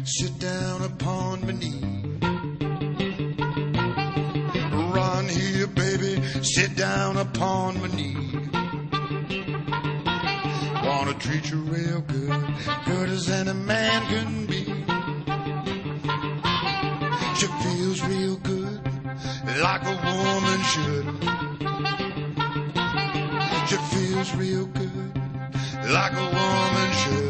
sit down upon my knee. Run here, baby, sit down upon my knee. Wanna treat you real good, good as any man can be. She feels real good, like a woman should. She feels real good, like a woman should.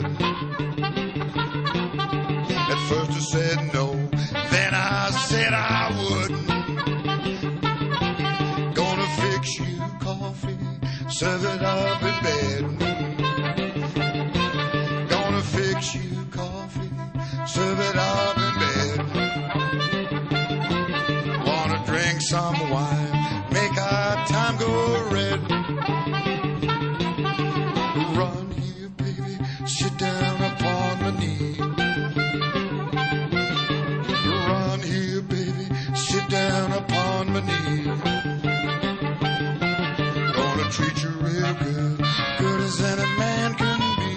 At first I said no, then I said I wouldn't. Gonna fix you coffee, serve it up in bed. Gonna fix you coffee, serve it up in bed. Wanna drink some wine, make our time go red. Run here, baby, sit down upon my knee. Run here, baby, sit down upon my knee. Gonna treat you real good, good as any man can be.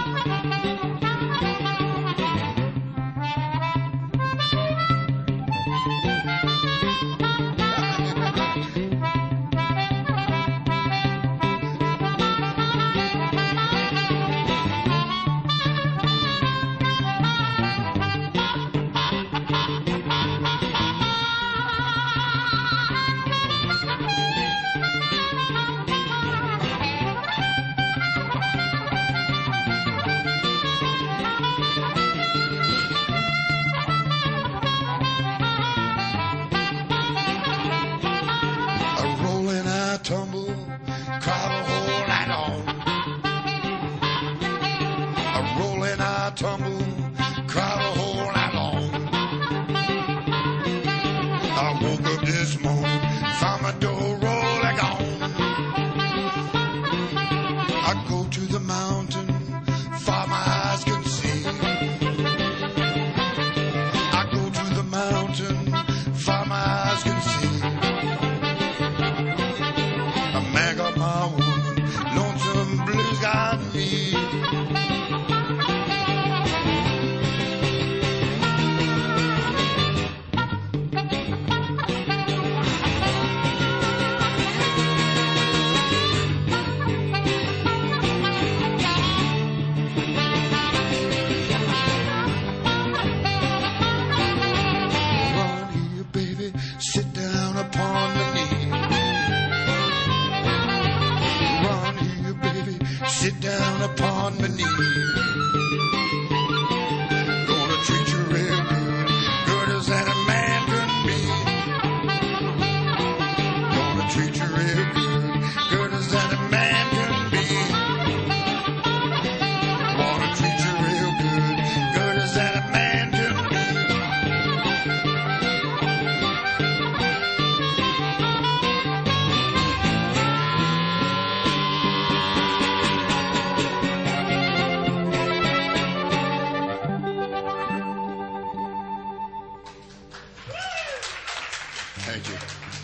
Tumble, cry the whole night long. I roll and I tumble, cry the whole night long. I woke up this morning, found my door rolling gone. I go to the mountain, far my eyes can see. I go to the mountain, far my eyes can see. Man got my woman, lonesome blues got me. Run here, baby, sit down upon the knee. Sit down upon my knee. Gonna treat you real good, good as any man can be. Gonna treat you real good, good as any man can be. Wanna treat you real good, good as any man can be. Thank you.